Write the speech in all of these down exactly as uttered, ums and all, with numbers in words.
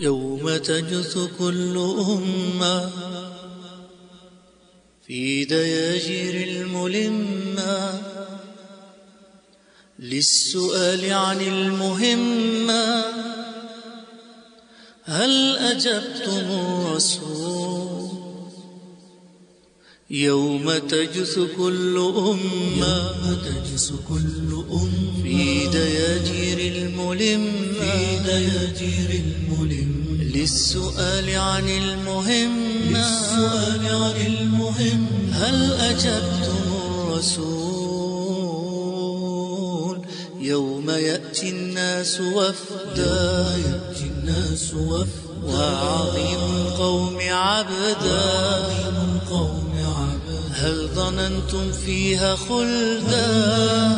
يوم تجث كل أمة في دياجير الملمة للسؤال عن المهمة، هل أجبتم الرسول؟ يوم تجث كل أمة تجث كل أمة في دياجير الملمة في دياجير الملمة للسؤال عن المهمة للسؤال عن المهمة هل أجبتم الرسول؟ يوم يأتي الناس وفدا يأتي الناس وفدا وعظيم القوم عبدا هل ظننتم فيها خلدا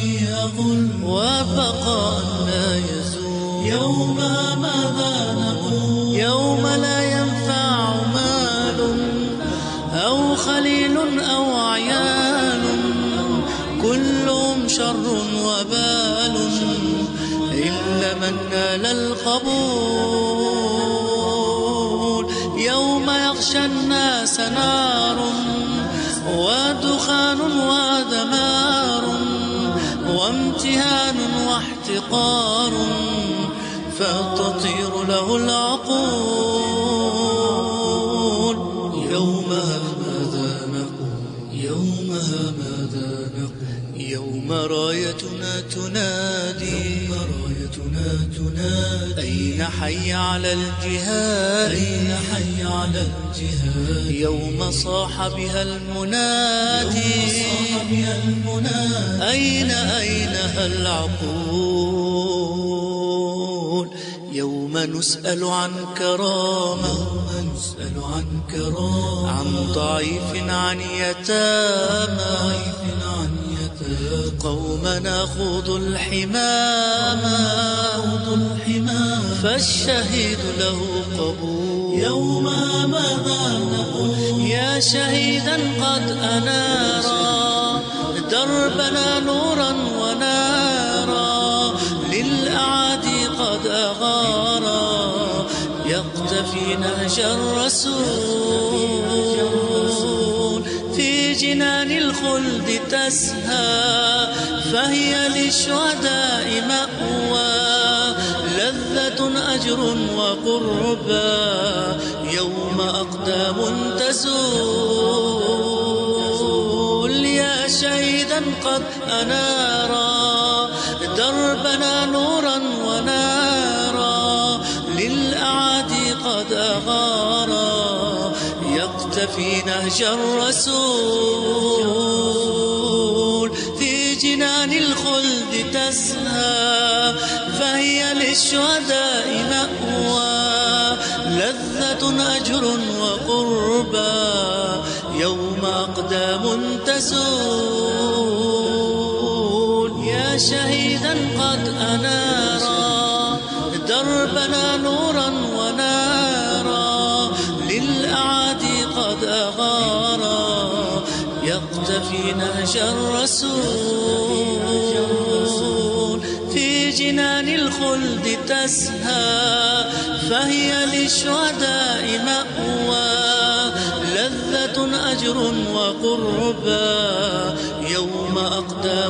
وبقاء لا يزول؟ يوم ماذا نقول؟ يوم لا ينفع مال أو خليل أو عيال، كلهم شر وبال إلا من نال القبول. يوم يغشى الناس نار ودخان ودمار وامتهان واحتقار، فتطير له العقول. يومها ماذا نقول؟ يومها ماذا نقول؟ يوم رايتنا تنادي رايتنا تنادي أين حي على الجهاد؟ أين حي على الجهاد؟ يوم صاح بها المنادي صاح بها المنادي أين أينها العقول؟ يوم نسأل عن كرامة يوم نسأل عن كرامة عن ضعيف عن يتامى قوم ناخذ الحمامة فالشهيد له قبول. يوم ماذا نقول؟ يا شهيدا قد أنارا دربنا نورا ونارا، للأعادي قد أغارا يقتفي نهج الرسول. في جنان الخلد تسهى فهي للشهداء مأوى، لذة أجر وقربى يوم أقدام تزول. يا شهيدا قد أنارا دربنا نورا ونارا، للأعادي قد أغارا يقتفي نهج الرسول. في جنان الخلد تسهى فهي للشهداء مأوى، لذة أجر وقربى يوم أقدام تزول. يا شهيدا قد أنارا دربنا نورا ونارا، للأعادي قد أغارا يقتفي نهج الرسول. في جنان الخلد تسهى فهي للشهداء مأوى، لذة أجر وقربى يوم أقدام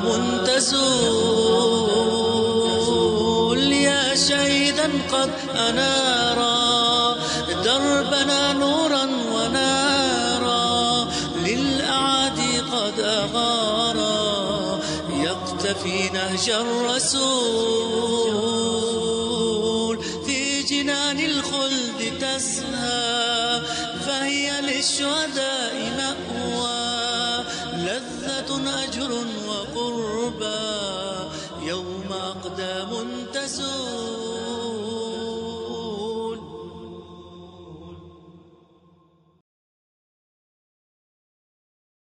تزول. يا شهيدا قد أنارا دربنا نورا ونارا، للأعادي قد أغارا يقتفي نهج الرسول. في جنان الخلد تسهى فهي للشهداء مأوى، لذة أجر وقربى يوم أقدام تزول.